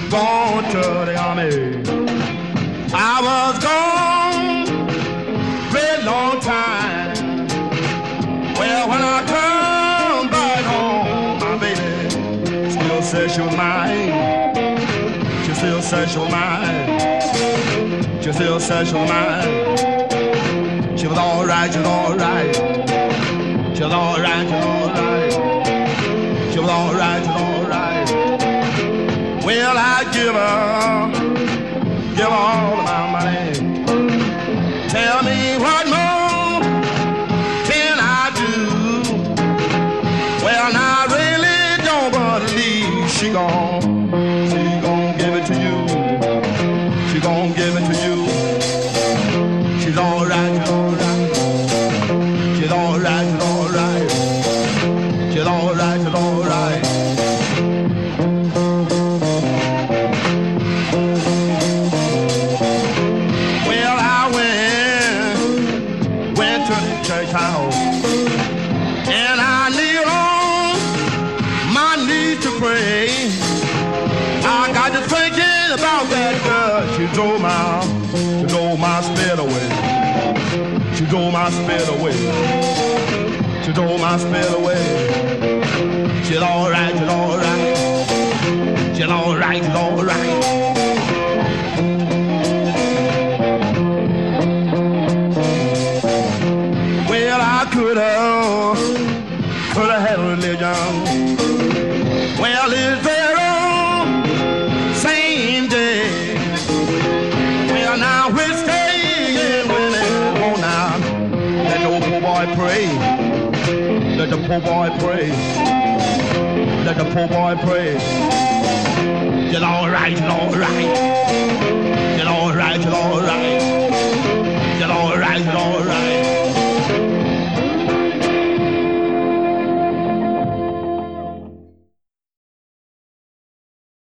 gone to the army. I was gone very long time. Well, when I come back home, my baby still says she was mine. She still says she was mine. She still says she was mine. She was all right, she was all right. She was all right, she was all right. She was all right, she was all right. Well, I give her all of my money. Tell me what more can I do? Well, now I really don't believe she gon' give it to you. She gon' give it to you. She's all right, she's all right. She's all right, she's all right. She's all right, she's all right. Well, I went to the church house and I kneeled on my knees to pray. I got to thinking about that girl. She drove my spirit away. She drove my spirit away. She drove my spirit away. She's all right, she's all right. She's all right, she's all right. Well, I could have had a religion. Well, it's very same day. Well, now whiskey and women, oh now, let the old poor boy pray. Let the poor boy pray. Let the poor boy pray. It's all right, it's all right.